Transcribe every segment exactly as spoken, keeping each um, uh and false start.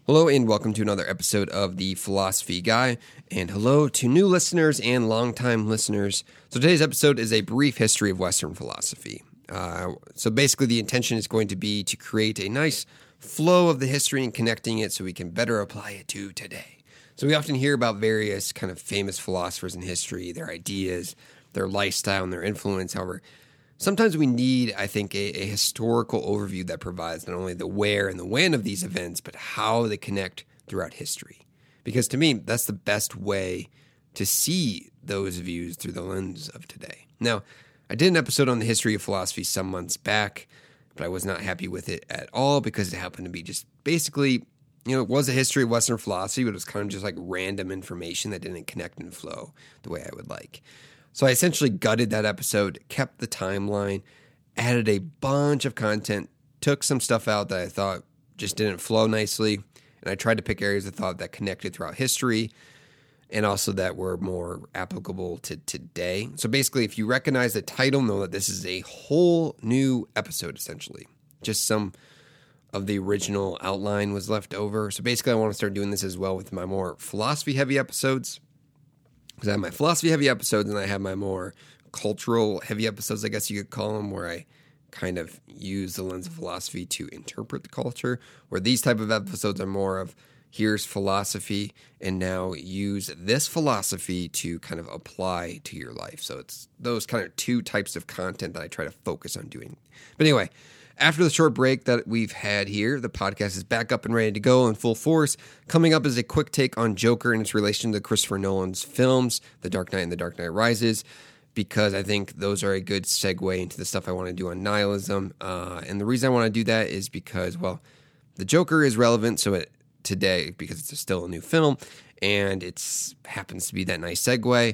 Hello and welcome to another episode of The Philosophy Guy, and hello to new listeners and longtime listeners. So today's episode is a brief history of Western philosophy. Uh, so basically the intention is going to be to create a nice flow of the history and connecting it so we can better apply it to today. So we often hear about various kind of famous philosophers in history, their ideas, their lifestyle, and their influence. However, sometimes we need, I think, a, a historical overview that provides not only the where and the when of these events, but how they connect throughout history. Because to me, that's the best way to see those views through the lens of today. Now, I did an episode on the history of philosophy some months back, but I was not happy with it at all because it happened to be just basically, you know, it was a history of Western philosophy, but it was kind of just like random information that didn't connect and flow the way I would like. So I essentially gutted that episode, kept the timeline, added a bunch of content, took some stuff out that I thought just didn't flow nicely, and I tried to pick areas of thought that connected throughout history and also that were more applicable to today. So basically, if you recognize the title, know that this is a whole new episode, essentially. Just some of the original outline was left over. So basically, I want to start doing this as well with my more philosophy-heavy episodes. Because I have my philosophy-heavy episodes and I have my more cultural-heavy episodes, I guess you could call them, where I kind of use the lens of philosophy to interpret the culture, where these type of episodes are more of, here's philosophy, and now use this philosophy to kind of apply to your life. So it's those kind of two types of content that I try to focus on doing. But anyway, after the short break that we've had here, the podcast is back up and ready to go in full force. Coming up is a quick take on Joker and its relation to Christopher Nolan's films, The Dark Knight and The Dark Knight Rises, because I think those are a good segue into the stuff I want to do on nihilism. Uh, and the reason I want to do that is because, well, the Joker is relevant so it, today because it's still a new film, and it happens to be that nice segue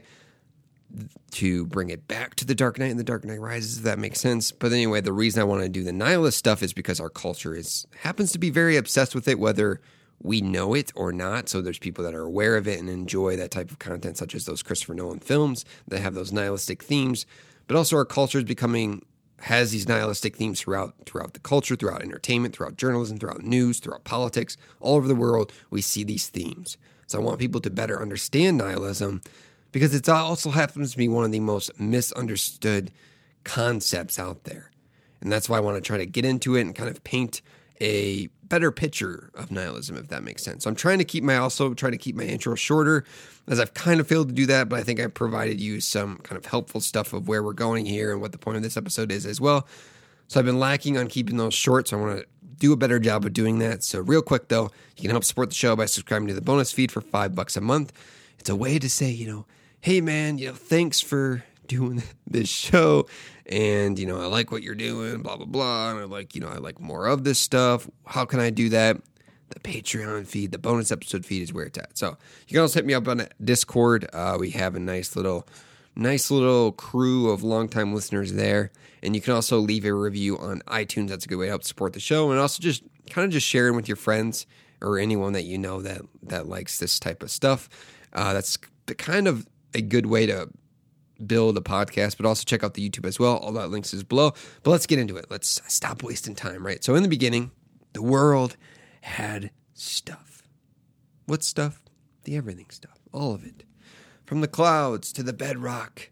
to bring it back to The Dark Knight and The Dark Knight Rises, if that makes sense. But anyway, the reason I want to do the nihilist stuff is because our culture is happens to be very obsessed with it, whether we know it or not. So there's people that are aware of it and enjoy that type of content, such as those Christopher Nolan films that have those nihilistic themes. But also our culture is becoming, has these nihilistic themes throughout throughout the culture, throughout entertainment, throughout journalism, throughout news, throughout politics. All over the world, we see these themes. So I want people to better understand nihilism, because it also happens to be one of the most misunderstood concepts out there. And that's why I want to try to get into it and kind of paint a better picture of nihilism, if that makes sense. So I'm trying to keep my, also trying to keep my intro shorter, as I've kind of failed to do that, but I think I provided you some kind of helpful stuff of where we're going here and what the point of this episode is as well. So I've been lacking on keeping those short, so I want to do a better job of doing that. So real quick though, you can help support the show by subscribing to the bonus feed for five bucks a month. It's a way to say, you know, hey man, you know, thanks for doing this show, and you know, I like what you're doing, blah blah blah, and I like, you know, I like more of this stuff. How can I do that? The Patreon feed, the bonus episode feed is where it's at. So you can also hit me up on Discord. Uh, we have a nice little, nice little crew of longtime listeners there, and you can also leave a review on iTunes. That's a good way to help support the show, and also just kind of just sharing with your friends or anyone that you know that that likes this type of stuff. Uh, that's kind of a good way to build a podcast, but also check out the YouTube as well. All that links is below. But let's get into it. Let's stop wasting time, right? So in the beginning, the world had stuff. What stuff? The everything stuff. All of it. From the clouds to the bedrock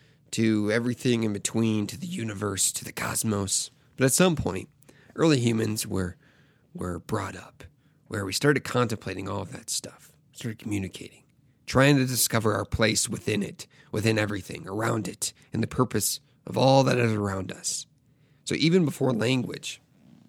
to everything in between, to the universe, to the cosmos. But at some point, early humans were, were brought up where we started contemplating all of that stuff. Started communicating. Trying to discover our place within it, within everything, around it, and the purpose of all that is around us. So even before language,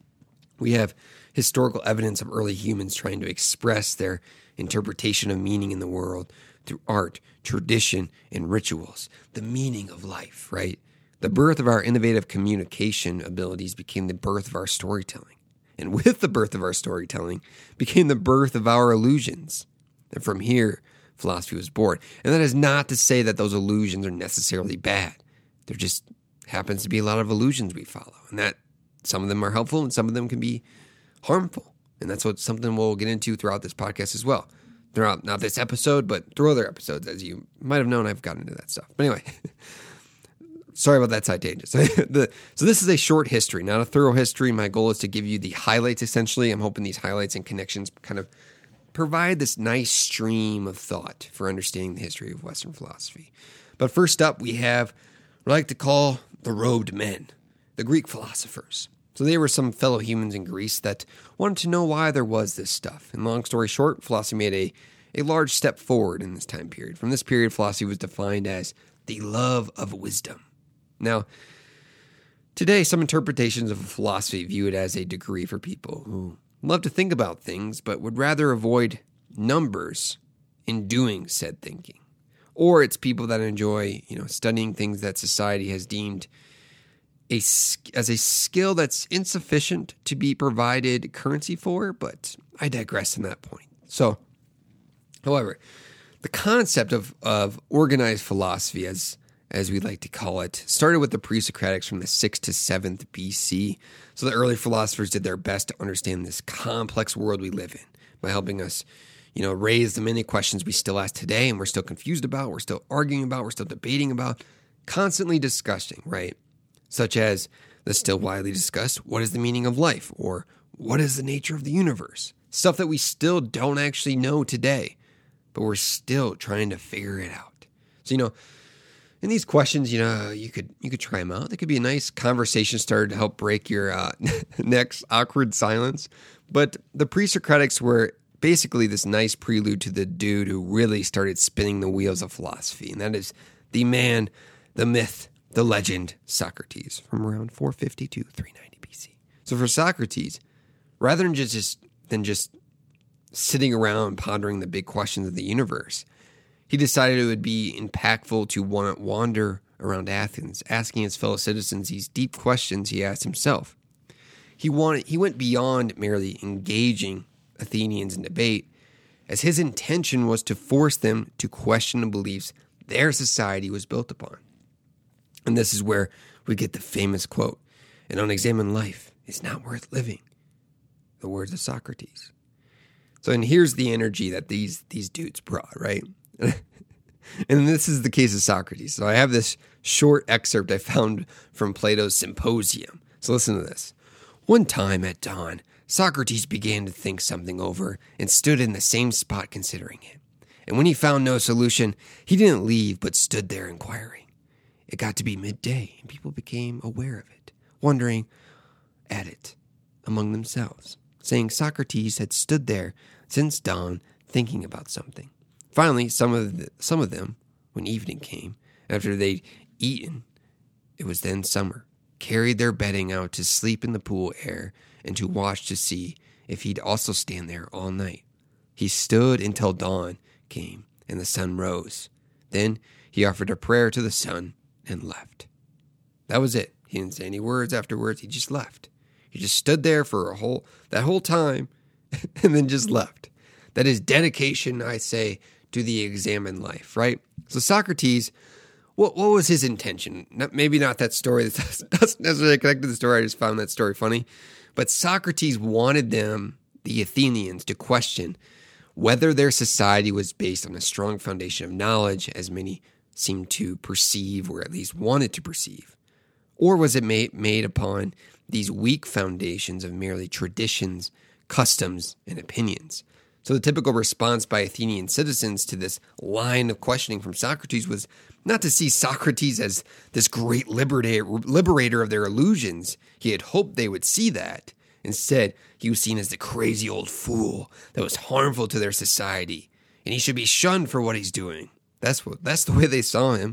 we have historical evidence of early humans trying to express their interpretation of meaning in the world through art, tradition, and rituals. The meaning of life, right? The birth of our innovative communication abilities became the birth of our storytelling. And with the birth of our storytelling became the birth of our illusions. And from here, philosophy was born. And that is not to say that those illusions are necessarily bad. There just happens to be a lot of illusions we follow. And that some of them are helpful and some of them can be harmful. And that's what something we'll get into throughout this podcast as well. Throughout, not this episode, but through other episodes. As you might have known, I've gotten into that stuff. But anyway, sorry about that side tangent. So, the, so this is a short history, not a thorough history. My goal is to give you the highlights, essentially. I'm hoping these highlights and connections kind of provide this nice stream of thought for understanding the history of Western philosophy. But first up, we have what I like to call the robed men, the Greek philosophers. So they were some fellow humans in Greece that wanted to know why there was this stuff. And long story short, philosophy made a, a large step forward in this time period. From this period, philosophy was defined as the love of wisdom. Now, today, some interpretations of philosophy view it as a degree for people who love to think about things, but would rather avoid numbers in doing said thinking. Or it's people that enjoy, you know, studying things that society has deemed a, as a skill that's insufficient to be provided currency for, but I digress on that point. So, however, the concept of, of organized philosophy, as as we like to call it, started with the pre-Socratics from the sixth to seventh B C. So the early philosophers did their best to understand this complex world we live in by helping us, you know, raise the many questions we still ask today and we're still confused about, we're still arguing about, we're still debating about, constantly discussing, right? Such as the still widely discussed, what is the meaning of life? Or what is the nature of the universe? Stuff that we still don't actually know today, but we're still trying to figure it out. So, you know, in these questions, you know, you could you could try them out. They could be a nice conversation starter to help break your uh, next awkward silence. But the pre-Socratics were basically this nice prelude to the dude who really started spinning the wheels of philosophy, and that is the man, the myth, the legend, Socrates, from around four fifty to three ninety B C. So for Socrates, rather than just, just than just sitting around pondering the big questions of the universe, he decided it would be impactful to wander around Athens, asking his fellow citizens these deep questions he asked himself. He wanted he went beyond merely engaging Athenians in debate, as his intention was to force them to question the beliefs their society was built upon. And this is where we get the famous quote, "An unexamined life is not worth living." The words of Socrates. So, and here's the energy that these these dudes brought, right? And this is the case of Socrates. So I have this short excerpt I found from Plato's Symposium. So listen to this. One time at dawn, Socrates began to think something over and stood in the same spot considering it. And when he found no solution, he didn't leave but stood there inquiring. It got to be midday and people became aware of it, wondering at it among themselves, saying Socrates had stood there since dawn thinking about something. Finally, some of the, some of them, when evening came, after they'd eaten, it was then summer, carried their bedding out to sleep in the pool air and to watch to see if he'd also stand there all night. He stood until dawn came and the sun rose. Then he offered a prayer to the sun and left. That was it. He didn't say any words afterwards. He just left. He just stood there for a whole that whole time and then just left. That is dedication, I say, to the examined life, right? So Socrates, what what was his intention? Not, maybe not that story that doesn't necessarily connect to the story. I just found that story funny. But Socrates wanted them, the Athenians, to question whether their society was based on a strong foundation of knowledge, as many seemed to perceive, or at least wanted to perceive, or was it made, made upon these weak foundations of merely traditions, customs, and opinions. So the typical response by Athenian citizens to this line of questioning from Socrates was not to see Socrates as this great liberator, liberator of their illusions. He had hoped they would see that. Instead, he was seen as the crazy old fool that was harmful to their society, and he should be shunned for what he's doing. That's what. That's the way they saw him.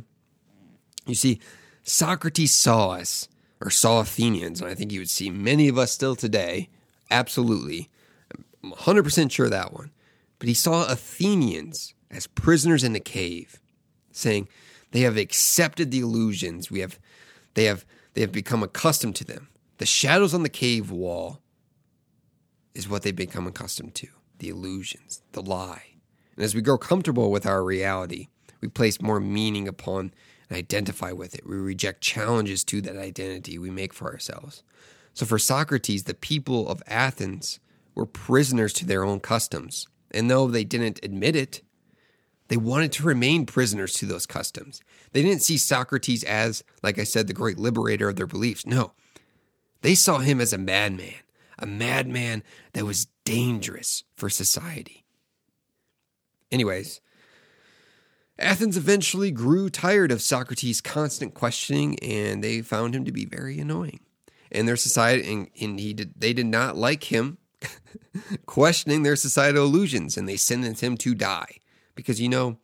You see, Socrates saw us, or saw Athenians, and I think you would see many of us still today, absolutely. I'm one hundred percent sure of that one. But he saw Athenians as prisoners in a cave, saying they have accepted the illusions. We have, they have, they have become accustomed to them. The shadows on the cave wall is what they've become accustomed to. The illusions, the lie. And as we grow comfortable with our reality, we place more meaning upon and identify with it. We reject challenges to that identity we make for ourselves. So for Socrates, the people of Athens were prisoners to their own customs. And though they didn't admit it, They wanted to remain prisoners to those customs. They didn't see Socrates as, like I said, the great liberator of their beliefs. No, they saw him as a madman, a madman that was dangerous for society. Anyways, Athens eventually grew tired of Socrates' constant questioning, and they found him to be very annoying. And their society, and, and he did, they did not like him questioning their societal illusions, and they sentenced him to die. Because, you know,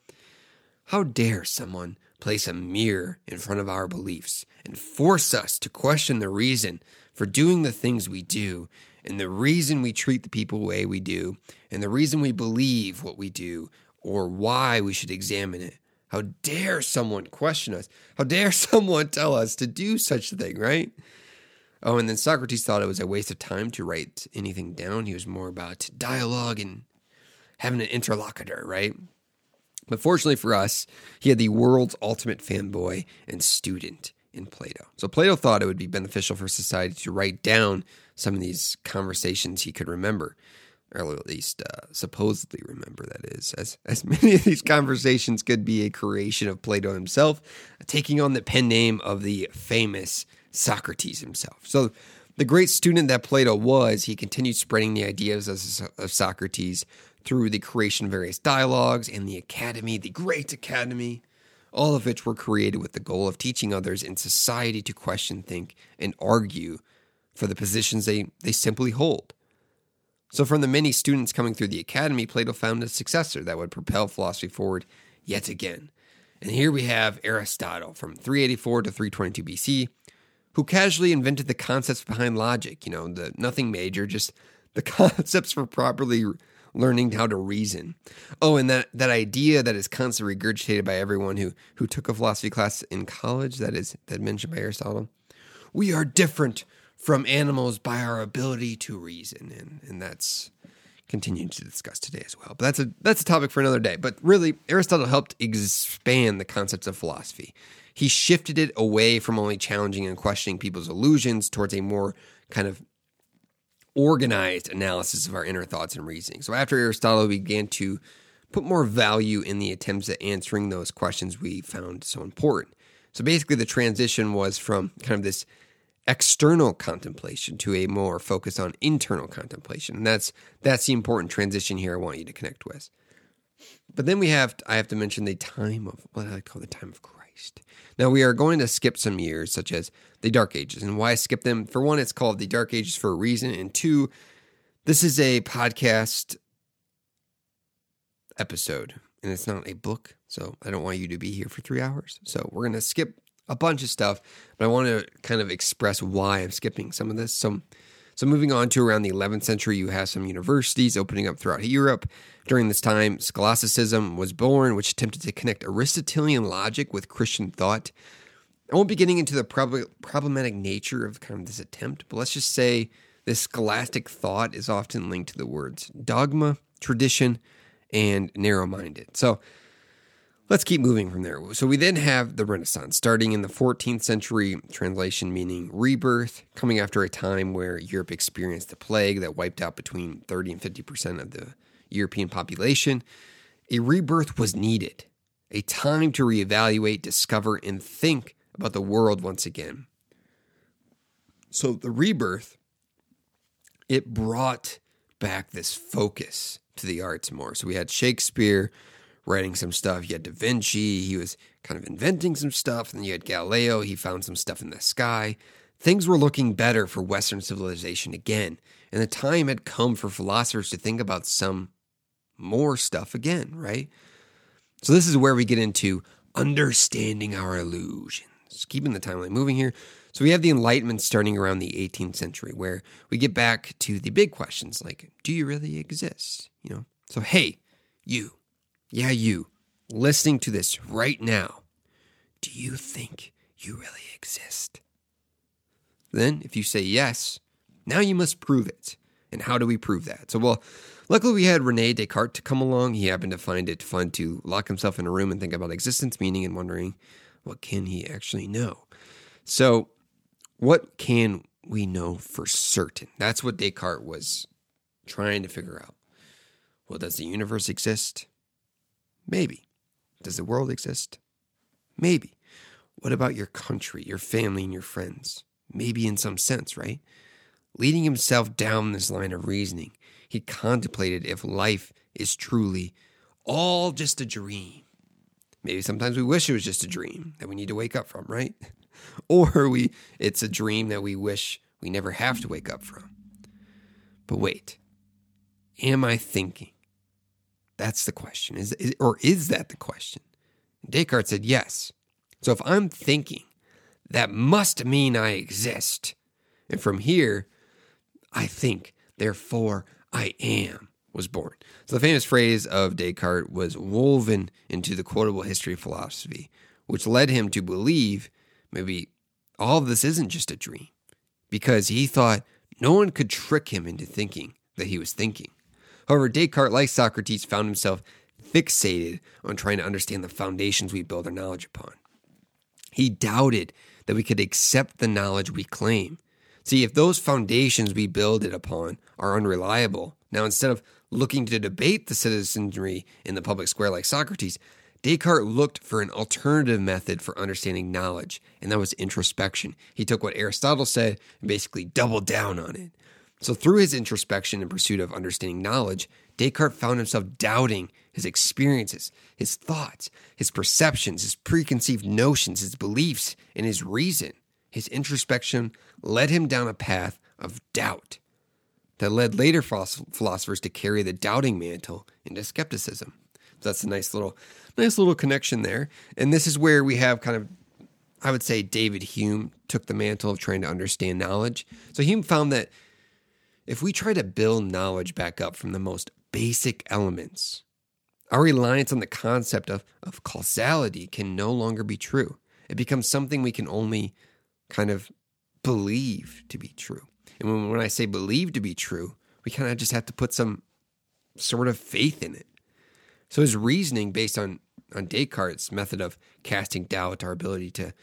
how dare someone place a mirror in front of our beliefs and force us to question the reason for doing the things we do, and the reason we treat the people the way we do, and the reason we believe what we do, or why we should examine it. How dare someone question us? How dare someone tell us to do such a thing, right? Oh, and then Socrates thought it was a waste of time to write anything down. He was more about dialogue and having an interlocutor, right? But fortunately for us, he had the world's ultimate fanboy and student in Plato. So Plato thought it would be beneficial for society to write down some of these conversations he could remember, or at least uh, supposedly remember, that is, as, as many of these conversations could be a creation of Plato himself, taking on the pen name of the famous Socrates himself. So the great student that Plato was, he continued spreading the ideas of, of Socrates through the creation of various dialogues and the academy, the great academy, all of which were created with the goal of teaching others in society to question, think, and argue for the positions they, they simply hold. So from the many students coming through the academy, Plato found a successor that would propel philosophy forward yet again. And here we have Aristotle from three eighty-four to three twenty-two B C, who casually invented the concepts behind logic, you know, the nothing major, just the concepts for properly learning how to reason. Oh, and that, that idea that is constantly regurgitated by everyone who, who took a philosophy class in college, that is that mentioned by Aristotle. We are different from animals by our ability to reason. And, and that's continued to discuss today as well. But that's a that's a topic for another day. But really, Aristotle helped expand the concepts of philosophy. He shifted it away from only challenging and questioning people's illusions towards a more kind of organized analysis of our inner thoughts and reasoning. So after Aristotle, we began to put more value in the attempts at answering those questions we found so important. So basically, the transition was from kind of this external contemplation to a more focus on internal contemplation. And that's that's the important transition here I want you to connect with. But then we have, I have to mention the time of, what I call the time of Christ. Now we are going to skip some years, such as the Dark Ages. And why skip them? For one, it's called the Dark Ages for a reason. And two, this is a podcast episode, and it's not a book. So I don't want you to be here for three hours. So we're going to skip a bunch of stuff, but I want to kind of express why I'm skipping some of this. So, so moving on to around the eleventh century, you have some universities opening up throughout Europe. During this time, scholasticism was born, which attempted to connect Aristotelian logic with Christian thought. I won't be getting into the prob- problematic nature of kind of this attempt, but let's just say this scholastic thought is often linked to the words dogma, tradition, and narrow-minded. So let's keep moving from there. So we then have the Renaissance, starting in the fourteenth century, translation meaning rebirth, coming after a time where Europe experienced the plague that wiped out between thirty and fifty percent of the European population. A rebirth was needed, a time to reevaluate, discover, and think about the world once again. So the rebirth, it brought back this focus to the arts more. So we had Shakespeare writing some stuff. You had Da Vinci. He was kind of inventing some stuff. And then you had Galileo. He found some stuff in the sky. Things were looking better for Western civilization again. And the time had come for philosophers to think about some more stuff again, right? So this is where we get into understanding our illusions. Keeping the timeline moving here. So we have the Enlightenment starting around the eighteenth century, where we get back to the big questions like, do you really exist? You know, so hey, you. Yeah, you, listening to this right now, do you think you really exist? Then, if you say yes, now you must prove it. And how do we prove that? So, well, luckily we had René Descartes to come along. He happened to find it fun to lock himself in a room and think about existence, meaning, and wondering, what can he actually know? So, what can we know for certain? That's what Descartes was trying to figure out. Well, does the universe exist? Maybe. Does the world exist? Maybe. What about your country, your family, and your friends? Maybe in some sense, right? Leading himself down this line of reasoning, he contemplated if life is truly all just a dream. Maybe sometimes we wish it was just a dream that we need to wake up from, right? Or we it's a dream that we wish we never have to wake up from. But wait, am I thinking? That's the question. Is, is or is that the question? Descartes said yes. So if I'm thinking, that must mean I exist. And from here, I think, therefore I am, was born. So the famous phrase of Descartes was woven into the quotable history of philosophy, which led him to believe maybe all of this isn't just a dream, because he thought no one could trick him into thinking that he was thinking. However, Descartes, like Socrates, found himself fixated on trying to understand the foundations we build our knowledge upon. He doubted that we could accept the knowledge we claim. See, if those foundations we build it upon are unreliable, now instead of looking to debate the citizenry in the public square like Socrates, Descartes looked for an alternative method for understanding knowledge, and that was introspection. He took what Aristotle said and basically doubled down on it. So through his introspection and pursuit of understanding knowledge, Descartes found himself doubting his experiences, his thoughts, his perceptions, his preconceived notions, his beliefs, and his reason. His introspection led him down a path of doubt that led later philosophers to carry the doubting mantle into skepticism. So that's a nice little, nice little connection there. And this is where we have kind of, I would say, David Hume took the mantle of trying to understand knowledge. So Hume found that if we try to build knowledge back up from the most basic elements, our reliance on the concept of, of causality can no longer be true. It becomes something we can only kind of believe to be true. And when, when I say believe to be true, we kind of just have to put some sort of faith in it. So his reasoning based on, on Descartes' method of casting doubt, our ability to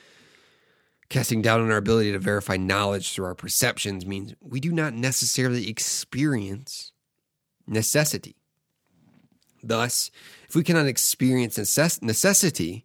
casting doubt on our ability to verify knowledge through our perceptions means we do not necessarily experience necessity. Thus, if we cannot experience necess- necessity,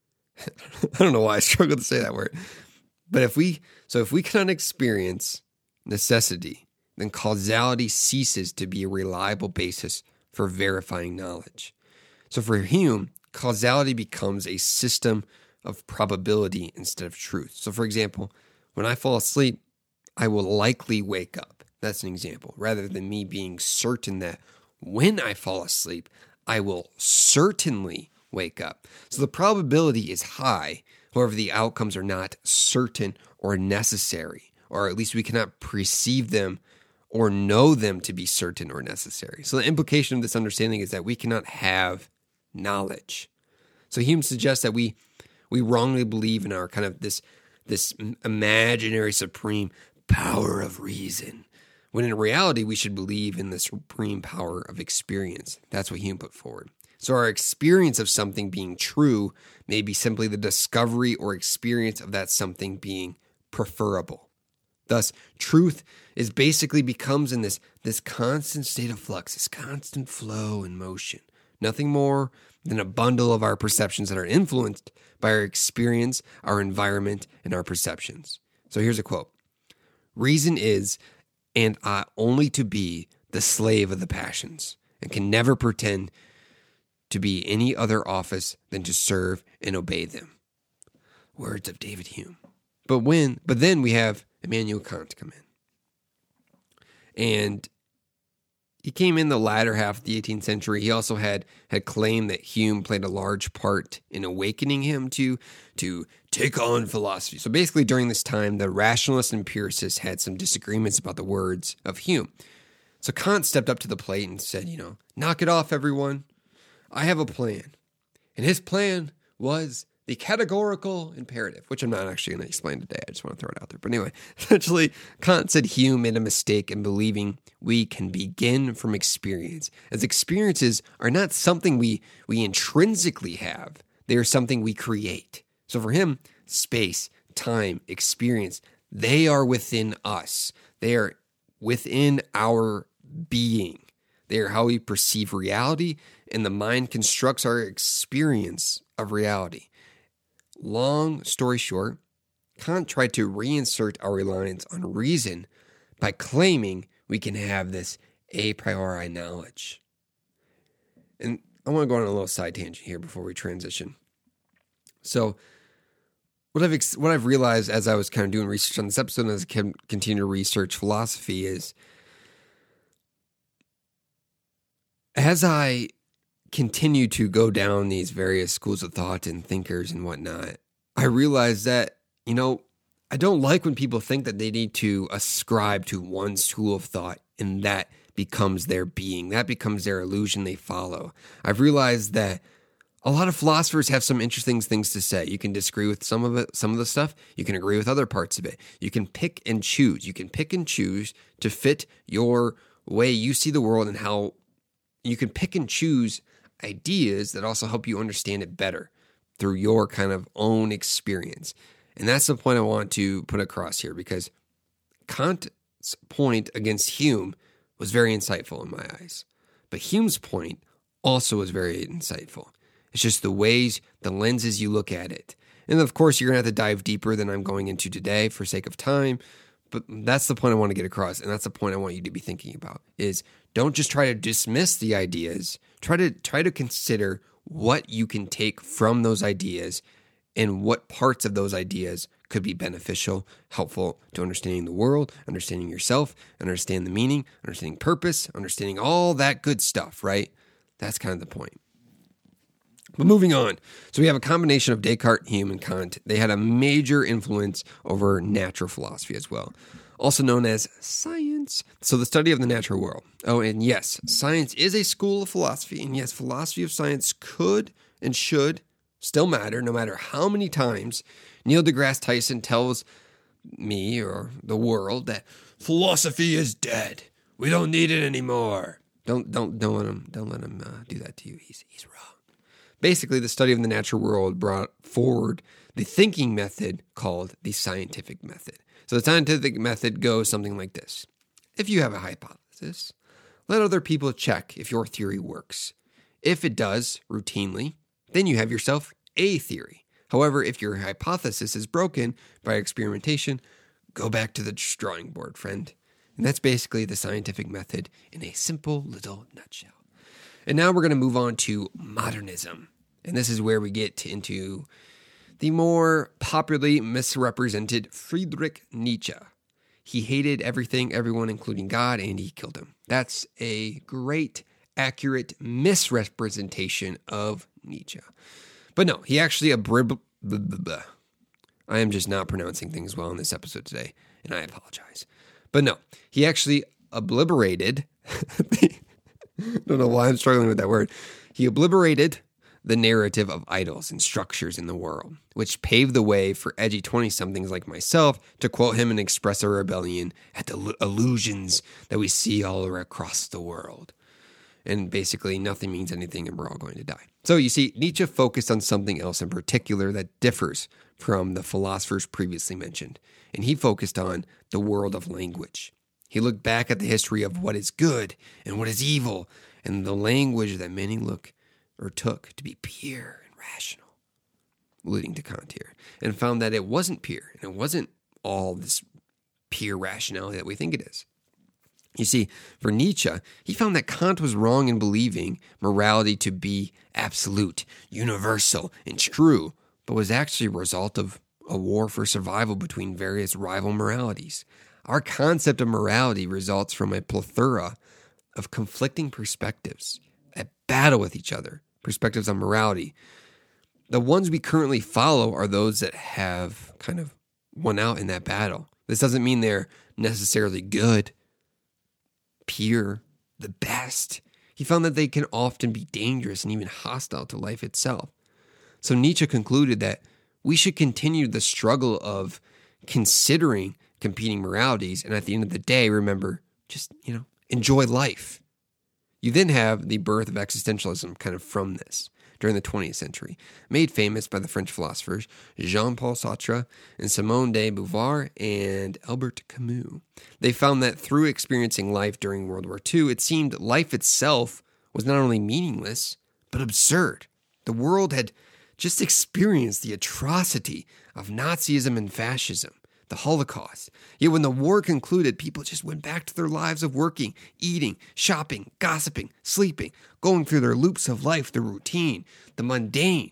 I don't know why I struggle to say that word, but if we, so if we cannot experience necessity, then causality ceases to be a reliable basis for verifying knowledge. So for Hume, causality becomes a system of probability instead of truth. So for example, when I fall asleep, I will likely wake up. That's an example, rather than me being certain that when I fall asleep, I will certainly wake up. So the probability is high. However, the outcomes are not certain or necessary, or at least we cannot perceive them or know them to be certain or necessary. So the implication of this understanding is that we cannot have knowledge. So Hume suggests that we we wrongly believe in our kind of this this imaginary supreme power of reason, when in reality we should believe in the supreme power of experience. That's what Hume put forward. So our experience of something being true may be simply the discovery or experience of that something being preferable. Thus, truth is basically becomes in this, this constant state of flux, this constant flow and motion. Nothing more than a bundle of our perceptions that are influenced by our experience, our environment, and our perceptions. So here's a quote. Reason is, and ought only to be, the slave of the passions, and can never pretend to be any other office than to serve and obey them. Words of David Hume. But when, but then we have Immanuel Kant come in. And he came in the latter half of the eighteenth century. He also had, had claimed that Hume played a large part in awakening him to, to take on philosophy. So basically during this time, the rationalists and empiricists had some disagreements about the words of Hume. So Kant stepped up to the plate and said, you know, knock it off, everyone. I have a plan. And his plan was the categorical imperative, which I'm not actually going to explain today. I just want to throw it out there. But anyway, essentially, Kant said Hume made a mistake in believing we can begin from experience, as experiences are not something we, we intrinsically have. They are something we create. So for him, space, time, experience, they are within us. They are within our being. They They are how we perceive reality, and the mind constructs our experience of reality. Long story short, Kant tried to reinsert our reliance on reason by claiming we can have this a priori knowledge. And I want to go on a little side tangent here before we transition. So, what I've ex- what I've realized as I was kind of doing research on this episode and as I can continue to research philosophy is, as I continue to go down these various schools of thought and thinkers and whatnot, I realize that, you know, I don't like when people think that they need to ascribe to one school of thought and that becomes their being. That becomes their illusion they follow. I've realized that a lot of philosophers have some interesting things to say. You can disagree with some of it, some of the stuff. You can agree with other parts of it. You can pick and choose. You can pick and choose to fit your way you see the world and how you can pick and choose ideas that also help you understand it better through your kind of own experience. And that's the point I want to put across here, because Kant's point against Hume was very insightful in my eyes. But Hume's point also was very insightful. It's just the ways, the lenses you look at it. And of course, you're going to have to dive deeper than I'm going into today for sake of time. But that's the point I want to get across. And that's the point I want you to be thinking about is don't just try to dismiss the ideas. Try to try to consider what you can take from those ideas and what parts of those ideas could be beneficial, helpful to understanding the world, understanding yourself, understanding the meaning, understanding purpose, understanding all that good stuff, right? That's kind of the point. But moving on. So we have a combination of Descartes, Hume, and Kant. They had a major influence over natural philosophy as well, also known as science. So the study of the natural world. Oh, and yes, science is a school of philosophy. And yes, philosophy of science could and should still matter, no matter how many times Neil deGrasse Tyson tells me or the world that philosophy is dead. We don't need it anymore. Don't don't don't let him don't let him uh, do that to you. He's he's wrong. Basically, the study of the natural world brought forward the thinking method called the scientific method. So the scientific method goes something like this. If you have a hypothesis, let other people check if your theory works. If it does routinely, then you have yourself a theory. However, if your hypothesis is broken by experimentation, go back to the drawing board, friend. And that's basically the scientific method in a simple little nutshell. And now we're going to move on to modernism. And this is where we get into the more popularly misrepresented Friedrich Nietzsche. He hated everything, everyone, including God, and he killed him. That's a great, accurate misrepresentation of Nietzsche. But no, he actually abrib- blah, blah, blah. I am just not pronouncing things well in this episode today, and I apologize. But no, he actually obliterated, I don't know why I'm struggling with that word. He obliterated the narrative of idols and structures in the world, which paved the way for edgy twenty-somethings like myself to quote him and express our rebellion at the illusions that we see all across the world. And basically, nothing means anything and we're all going to die. So you see, Nietzsche focused on something else in particular that differs from the philosophers previously mentioned. And he focused on the world of language. He looked back at the history of what is good and what is evil and the language that many look or took to be pure and rational, alluding to Kant here, and found that it wasn't pure and it wasn't all this pure rationality that we think it is. You see, for Nietzsche, he found that Kant was wrong in believing morality to be absolute, universal, and true, but was actually a result of a war for survival between various rival moralities. Our concept of morality results from a plethora of conflicting perspectives at battle with each other, perspectives on morality. The ones we currently follow are those that have kind of won out in that battle. This doesn't mean they're necessarily good, pure, the best. He found that they can often be dangerous and even hostile to life itself. So Nietzsche concluded that we should continue the struggle of considering competing moralities, and at the end of the day, remember, just, you know, enjoy life. You then have the birth of existentialism kind of from this. during the twentieth century, made famous by the French philosophers Jean-Paul Sartre and Simone de Beauvoir and Albert Camus. They found that through experiencing life during World War Two, it seemed life itself was not only meaningless, but absurd. The world had just experienced the atrocity of Nazism and fascism, the Holocaust. Yet when the war concluded, people just went back to their lives of working, eating, shopping, gossiping, sleeping, going through their loops of life, the routine, the mundane.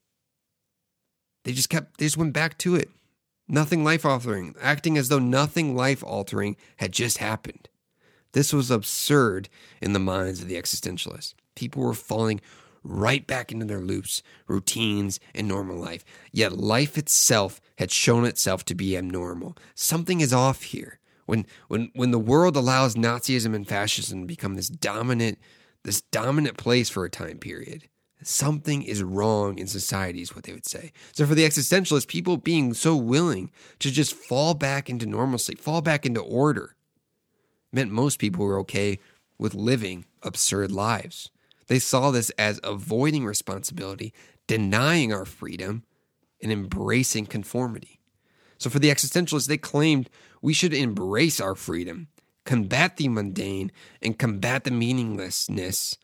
They just kept, they just went back to it. Nothing life-altering, acting as though nothing life-altering had just happened. This was absurd in the minds of the existentialists. People were falling right back into their loops, routines, and normal life. Yet life itself had shown itself to be abnormal. Something is off here. When when when the world allows Nazism and fascism to become this dominant, this dominant place for a time period, something is wrong in society is what they would say. So for the existentialists, people being so willing to just fall back into normalcy, fall back into order, meant most people were okay with living absurd lives. They saw this as avoiding responsibility, denying our freedom, and embracing conformity. So for the existentialists, they claimed we should embrace our freedom, combat the mundane, and combat the meaninglessness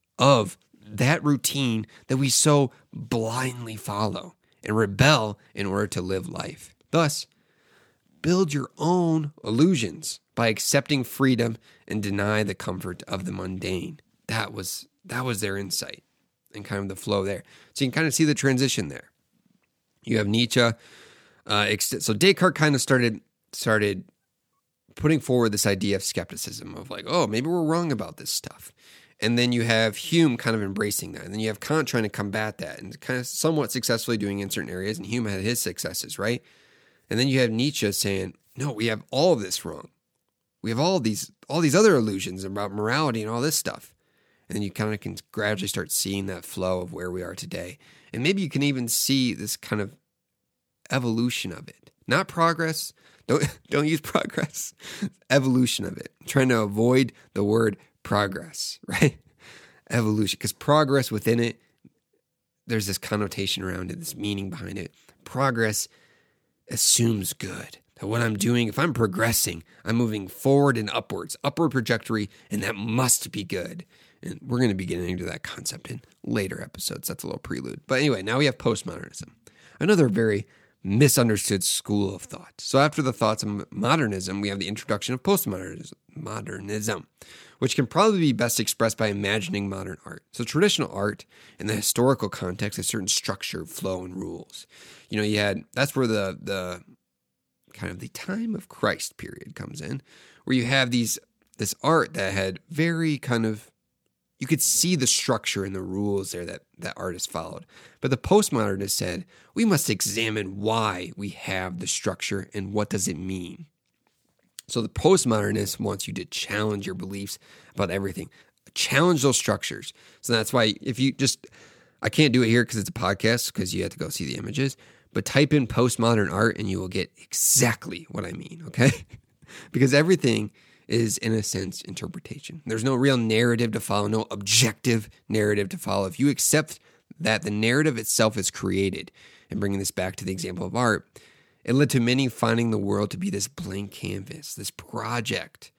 of that routine that we so blindly follow, and rebel in order to live life. Thus, build your own illusions by accepting freedom and deny the comfort of the mundane. That was That was their insight and kind of the flow there. So you can kind of see the transition there. You have Nietzsche. Uh, so Descartes kind of started started putting forward this idea of skepticism of like, oh, maybe we're wrong about this stuff. And then you have Hume kind of embracing that. And then you have Kant trying to combat that and kind of somewhat successfully doing in certain areas. And Hume had his successes, right? And then you have Nietzsche saying, no, we have all of this wrong. We have all these all these other illusions about morality and all this stuff. And then you kind of can gradually start seeing that flow of where we are today. And maybe you can even see this kind of evolution of it. Not progress. Don't, don't use progress. Evolution of it. I'm trying to avoid the word progress, right? Evolution. Because progress within it, there's this connotation around it, this meaning behind it. Progress assumes good. That what I'm doing, if I'm progressing, I'm moving forward and upwards, upward trajectory, and that must be good. And we're going to be getting into that concept in later episodes. That's a little prelude. But anyway, now we have postmodernism, another very misunderstood school of thought. So after the thoughts of modernism, we have the introduction of postmodernism, modernism, which can probably be best expressed by imagining modern art. So traditional art in the historical context has certain structure, flow, and rules. You know, you had, that's where the the kind of the time of Christ period comes in, where you have these this art that had very kind of, you could see the structure and the rules there that, that artists followed. But the postmodernists said, we must examine why we have the structure and what does it mean. So the postmodernist wants you to challenge your beliefs about everything. Challenge those structures. So that's why if you just, I can't do it here because it's a podcast because you have to go see the images, but type in postmodern art and you will get exactly what I mean, okay? Because everything is, in a sense, interpretation. There's no real narrative to follow, no objective narrative to follow. If you accept that the narrative itself is created, and bringing this back to the example of art, it led to many finding the world to be this blank canvas, this project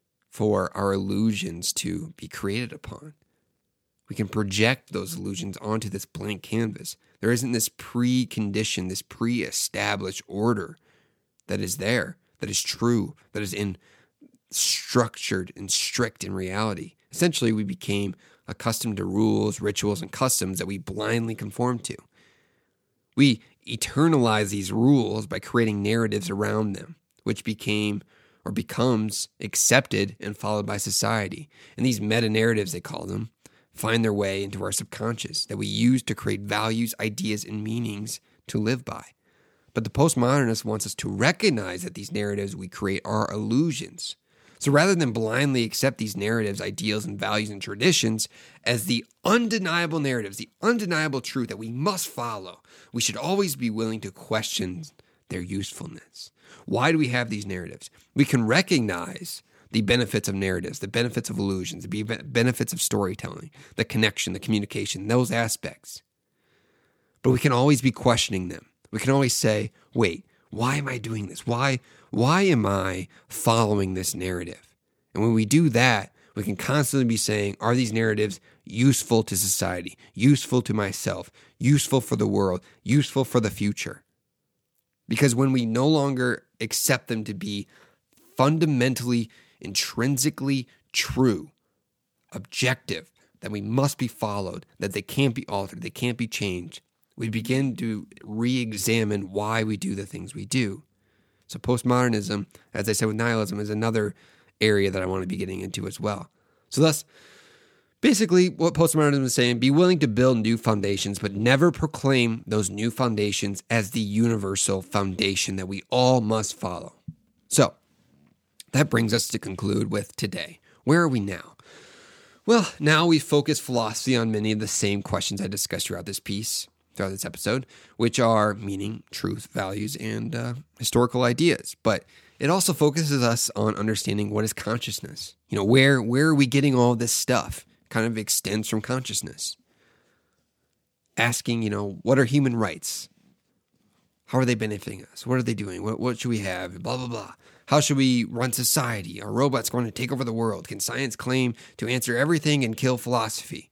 for our illusions to be created upon. We can project those illusions onto this blank canvas. There isn't this precondition, this pre-established order that is there, that is true, that is in structured and strict in reality. Essentially, we became accustomed to rules, rituals, and customs that we blindly conform to. We eternalize these rules by creating narratives around them, which became or becomes accepted and followed by society. And these meta-narratives, they call them, find their way into our subconscious that we use to create values, ideas, and meanings to live by. But the postmodernist wants us to recognize that these narratives we create are illusions. So rather than blindly accept these narratives, ideals, and values and traditions as the undeniable narratives, the undeniable truth that we must follow, we should always be willing to question their usefulness. Why do we have these narratives? We can recognize the benefits of narratives, the benefits of illusions, the benefits of storytelling, the connection, the communication, those aspects. But we can always be questioning them. We can always say, wait, why am I doing this? Why, why am I following this narrative? And when we do that, we can constantly be saying, are these narratives useful to society, useful to myself, useful for the world, useful for the future? Because when we no longer accept them to be fundamentally, intrinsically true, objective, that we must be followed, that they can't be altered, they can't be changed, we begin to re-examine why we do the things we do. So postmodernism, as I said with nihilism, is another area that I want to be getting into as well. So thus, basically what postmodernism is saying, be willing to build new foundations, but never proclaim those new foundations as the universal foundation that we all must follow. So that brings us to conclude with today. Where are we now? Well, now we focus philosophy on many of the same questions I discussed throughout this piece, throughout this episode, which are meaning, truth, values, and uh, historical ideas. But it also focuses us on understanding what is consciousness. You know, where where are we getting all this stuff? Kind of extends from consciousness. Asking, you know, what are human rights? How are they benefiting us? What are they doing? What what should we have? Blah, blah, blah. How should we run society? Are robots going to take over the world? Can science claim to answer everything and kill philosophy?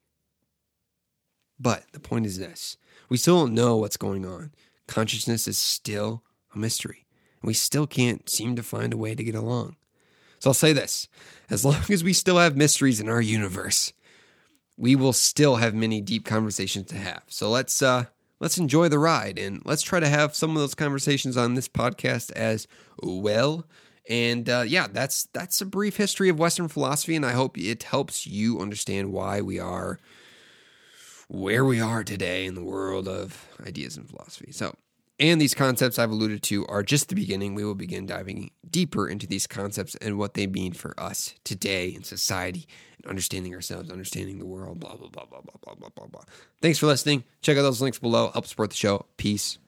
But the point is this. We still don't know what's going on. Consciousness is still a mystery. We still can't seem to find a way to get along. So I'll say this. As long as we still have mysteries in our universe, we will still have many deep conversations to have. So let's uh, let's enjoy the ride, and let's try to have some of those conversations on this podcast as well. And uh, yeah, that's that's a brief history of Western philosophy, and I hope it helps you understand why we are where we are today in the world of ideas and philosophy. So, and these concepts I've alluded to are just the beginning. We will begin diving deeper into these concepts and what they mean for us today in society, and understanding ourselves, understanding the world, blah, blah, blah, blah, blah, blah, blah, blah, blah. Thanks for listening. Check out those links below. Help support the show. Peace.